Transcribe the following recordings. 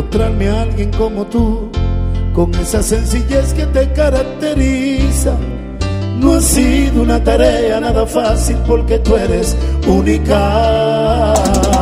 encontrarme a alguien como tú, con esa sencillez que te caracteriza. No ha sido una tarea nada fácil porque tú eres única.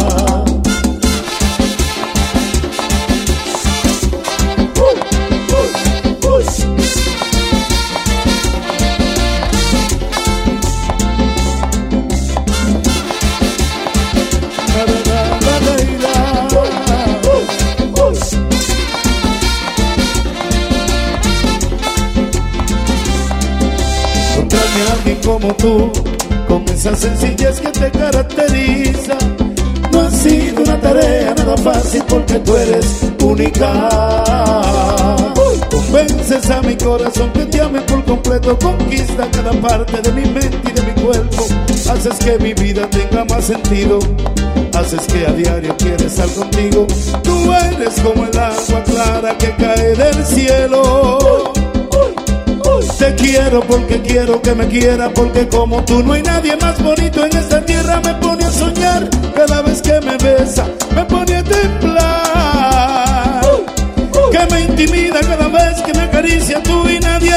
Alguien como tú, con esa sencillez que te caracteriza. No ha sido una tarea nada fácil porque tú eres única. Convences a mi corazón que te ame por completo, conquista cada parte de mi mente y de mi cuerpo. Haces que mi vida tenga más sentido, haces que a diario quiera estar contigo. Tú eres como el agua clara que cae del cielo. Te quiero porque quiero que me quiera, porque como tú no hay nadie más bonito en esta tierra. Me pone a soñar cada vez que me besa, me pone a temblar, que me intimida cada vez que me acaricia tú y nadie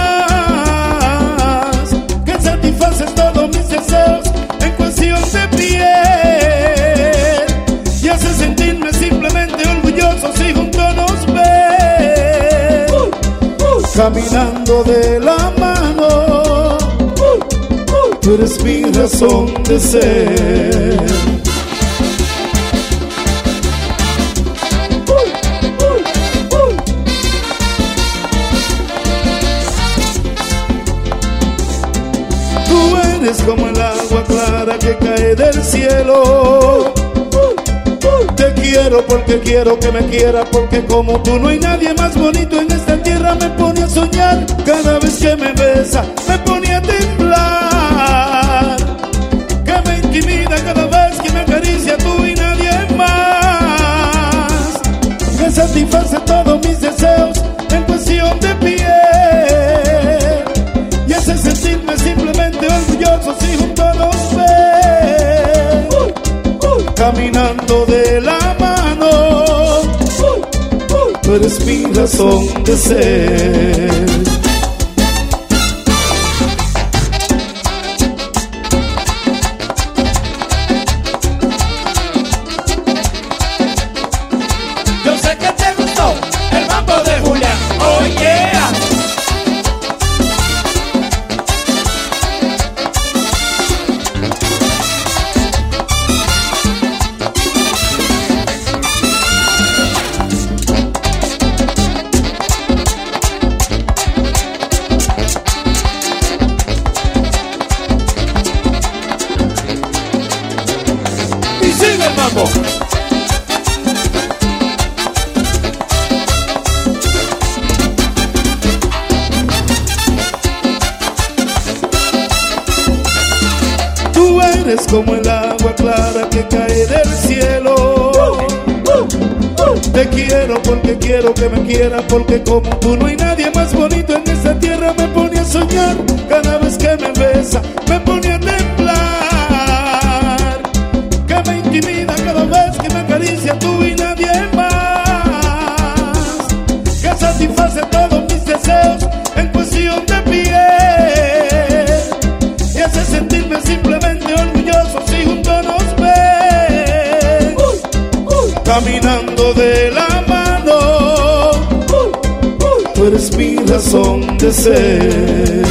más, que satisfaces todos mis deseos en cuestión de piel y haces sentirme simplemente orgulloso si juntos nos ves. Caminando de la mano, tú eres mi razón de ser. Tú eres como el agua clara que cae del cielo. Te quiero porque quiero que me quiera, porque como tú no hay nadie más bonito en esta tierra. Me pone a soñar cada vez que me besa, me pone a temblar, que me intimida cada vez que me acaricia tú y nadie más, que satisface todos mis deseos en cuestión de piel y hace sentirme simplemente orgulloso si juntos nos ven. Caminando de la mano, tú eres mi razón de ser. Yo sé que te gustó el mambo de Julián, oh yeah. Tú eres como el agua clara que cae del cielo. Te quiero porque quiero que me quiera, porque como tú no hay nadie más bonito en esta tierra. Me pone a soñar cada vez que me besa, me pone a temblar, que me intimida cada vez que me acaricia tú y nadie más, que satisface todos mis deseos en cuestión de piel y hace sentirme simplemente orgulloso si juntos nos ven. Caminando de la mano, tú eres mi razón de ser.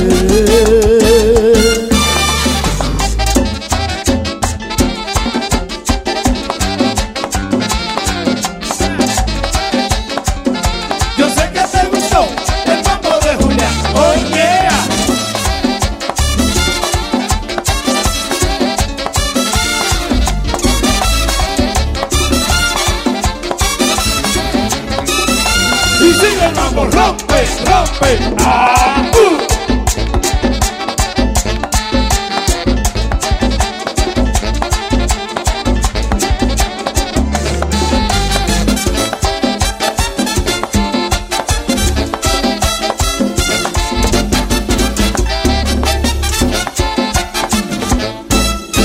Y sigue el mambo, rompe, rompe,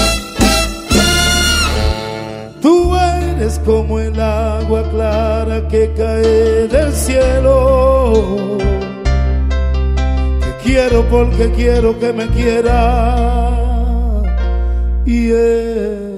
Tú eres como el agua clara que cae del cielo. Te quiero porque quiero que me quiera. Yeah.